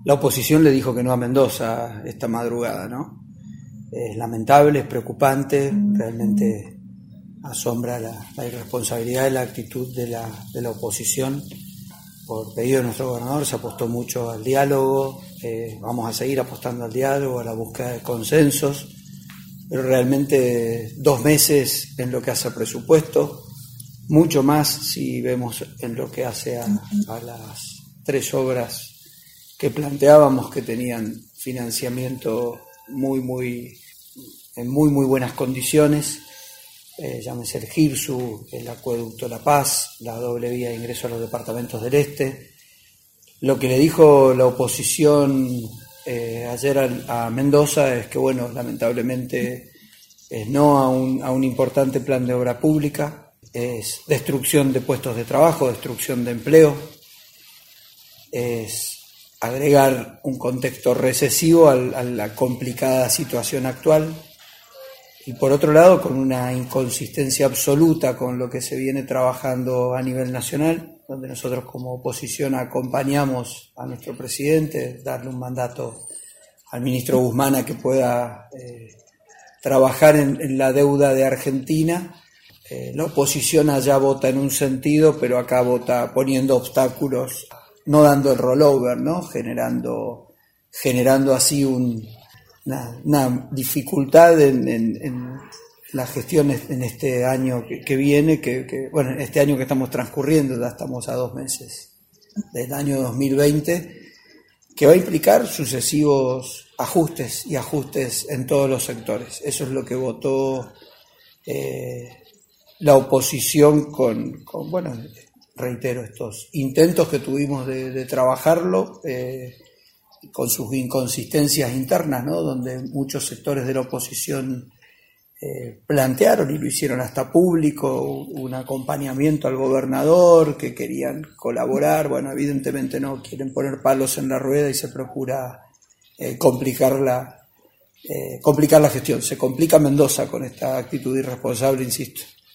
La oposición le dijo que no a Mendoza esta madrugada, ¿no? Es lamentable, es preocupante, realmente asombra la irresponsabilidad y la actitud de la oposición. Por pedido de nuestro gobernador se apostó mucho al diálogo, vamos a seguir apostando al diálogo, a la búsqueda de consensos, pero realmente 2 meses en lo que hace a presupuesto, mucho más si vemos en lo que hace a las 3 obras que planteábamos que tenían financiamiento en muy buenas condiciones, llámese el GIRSU, el acueducto La Paz, la doble vía de ingreso a los departamentos del este. Lo que le dijo la oposición ayer a Mendoza es que, bueno, lamentablemente es no a un importante plan de obra pública, es destrucción de puestos de trabajo, destrucción de empleo, es agregar un contexto recesivo a la complicada situación actual y por otro lado con una inconsistencia absoluta con lo que se viene trabajando a nivel nacional, donde nosotros como oposición acompañamos a nuestro presidente, darle un mandato al ministro Guzmán a que pueda trabajar en la deuda de Argentina. La oposición allá vota en un sentido, pero acá vota poniendo obstáculos, no dando el rollover, ¿no? Generando así una dificultad en la gestión en este año que viene, bueno, en este año que estamos transcurriendo, ya estamos a 2 meses del año 2020, que va a implicar sucesivos ajustes en todos los sectores. Eso es lo que votó la oposición con bueno, reitero, estos intentos que tuvimos de trabajarlo, con sus inconsistencias internas, ¿no? Donde muchos sectores de la oposición plantearon y lo hicieron hasta público, un acompañamiento al gobernador, que querían colaborar. Bueno, evidentemente no, quieren poner palos en la rueda y se procura complicar la gestión. Se complica Mendoza con esta actitud irresponsable, insisto.